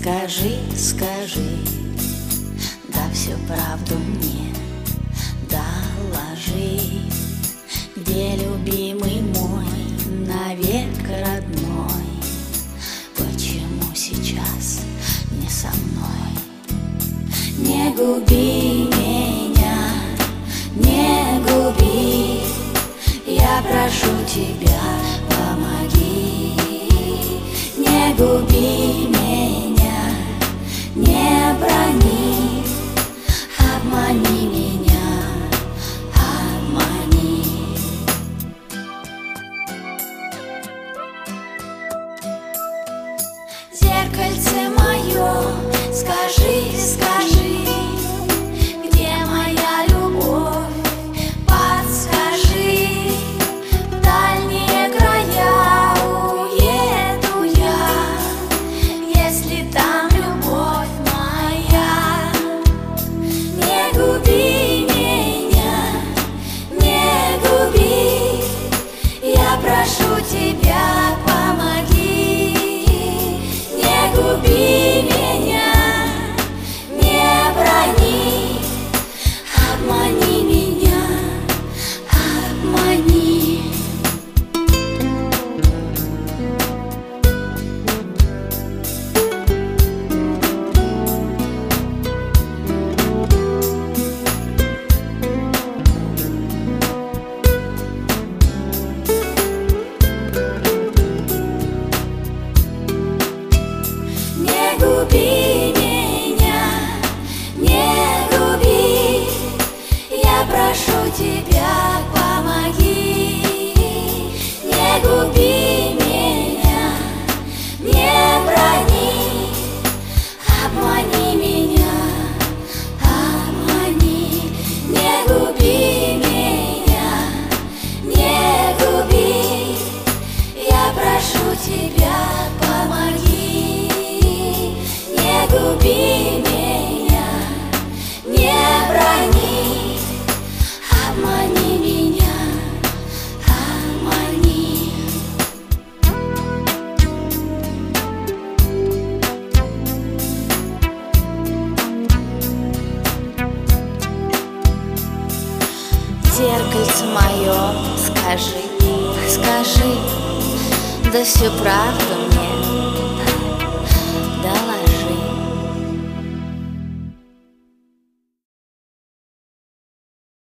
Скажи, скажи, да всю правду мне доложи, где любимый мой, навек родной, почему сейчас не со мной? Не губи меня, не губи, я прошу тебя, помоги. Не губи меня, не брони, обмани меня, обмани. Зеркальце мое, скажи, скажи, где моя любовь, подскажи. В дальние края уеду я, если там любовь моя. Не губи меня, не губи, я прошу тебя, помоги. Не губи меня, не брони, обмани меня, обмани. Не губи меня, не губи, я прошу тебя, помоги. Не губи меня, не брони, обмани меня, обмани. Не губи меня, не губи, я прошу тебя, помоги. Не губи меня, не брони, обмани меня, обмани. Зеркальце мое, скажи, скажи, да всю правду